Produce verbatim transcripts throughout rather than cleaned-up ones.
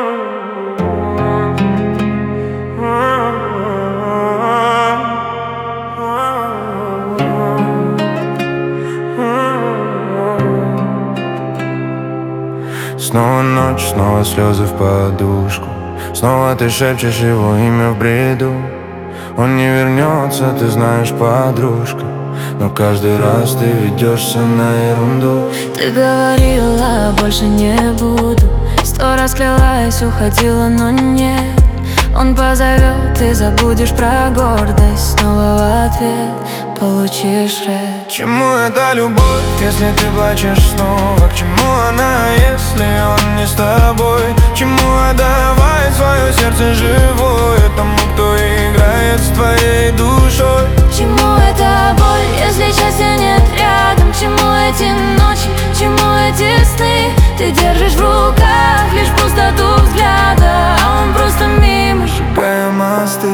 Снова ночь, снова слезы в подушку. Снова ты шепчешь его имя в бреду. Он не вернется, ты знаешь, подружка, но каждый раз ты ведешься на ерунду. Ты говорила, больше не буду. Сто раз клялась, уходила, но нет. Он позовет, ты забудешь про гордость. Снова в ответ получишь рэп. К чему эта любовь, если ты плачешь снова? К чему она, если он не с тобой? К чему отдавать свое сердце живое тому, кто играет с твоей душой? К чему эта боль, если счастья нет рядом? К чему эти ночи, к чему эти сны? Ты держишь в руках лишь пустоту взгляда, а он просто мимо, сжигая мосты.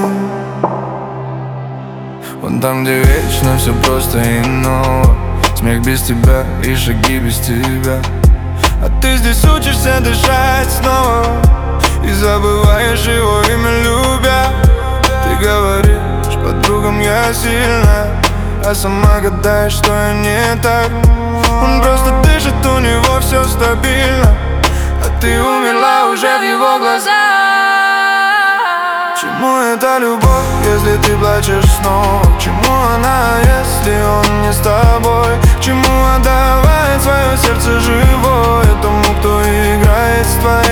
Вон там, где вечно все просто и ново. Смех без тебя и шаги без тебя. А ты здесь учишься дышать снова и забываешь его имя, любя. Ты говоришь подругам, я сильная, а сама гадаешь, что я не так. Он просто дышит, у него все стабильно, а ты умерла уже в его глазах. К чему эта любовь, если ты плачешь снова? К чему она, если он не с тобой? К чему отдавать свое сердце живое тому, кто играет с твоей